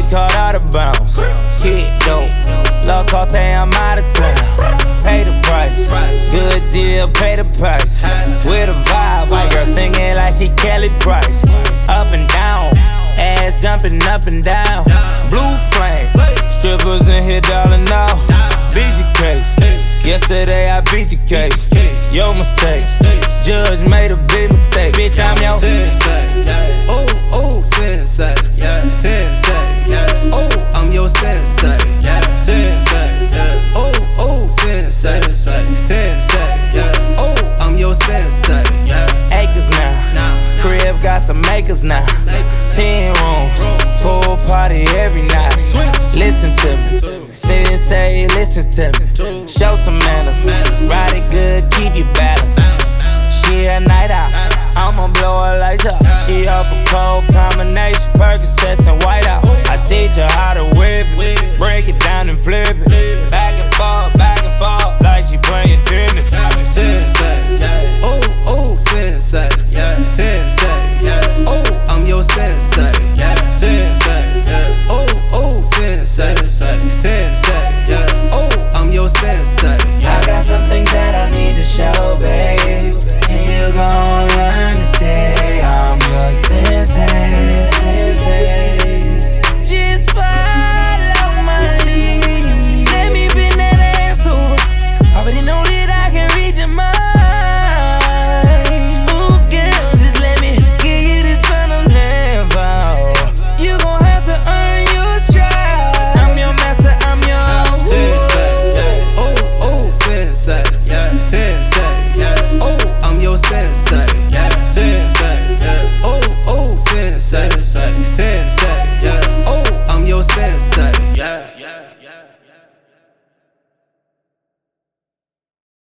get caught out of bounds. Kick dope, lost call, say I'm out of town. Pay the price, good deal, pay the price. With a vibe, white girl singing like she Kelly Price. Up and down, ass jumping up and down. Blue flame, strippers in here, darling, now. Beat the case, yesterday I beat the case. Your mistake, judge made a big mistake. Bitch, I'm your sensei. Oh, oh, sensei. Sensei. Oh, I'm your sensei. Sensei. Oh, oh, sensei. Sensei. Oh, I'm your sensei. Acres now, crib got some acres now. 10 rooms, pool party every night. Listen to me, sensei, listen to me. Show some manners, ride it good, keep you balanced. She a night out, I'ma blow her lights up. She off a cold combination, Percocets and white out. I teach her how to whip it, break it down and flip it. Back and forth,